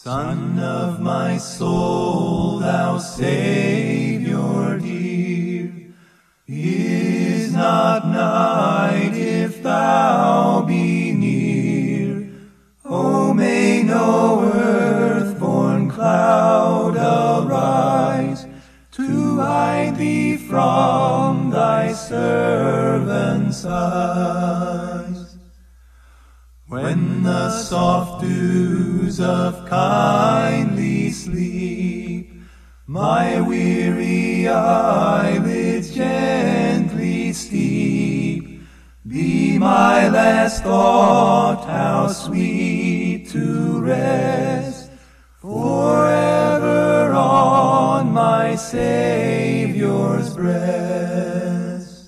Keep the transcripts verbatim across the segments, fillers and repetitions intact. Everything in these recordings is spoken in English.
Son of my soul, thou Saviour dear, is not night if thou be near. O may no earth-born cloud arise to hide thee from thy servant's eyes. When the soft dews of kindly sleep my weary eyelids gently steep, be my last thought how sweet to rest forever on my Saviour's breast.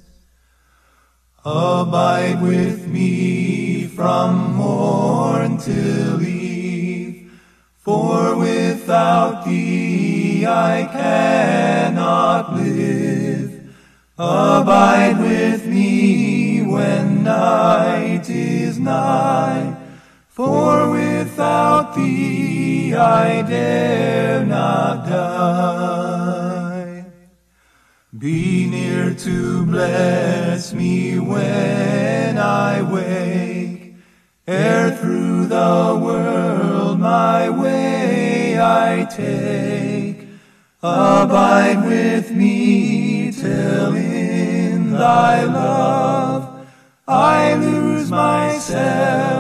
Abide with me from morn till eve, for without thee I cannot live. Abide with me when night is nigh, for without thee I dare not die. Be near to bless me when I wake, ere through the world my way I take. Abide with me till in thy love I lose myself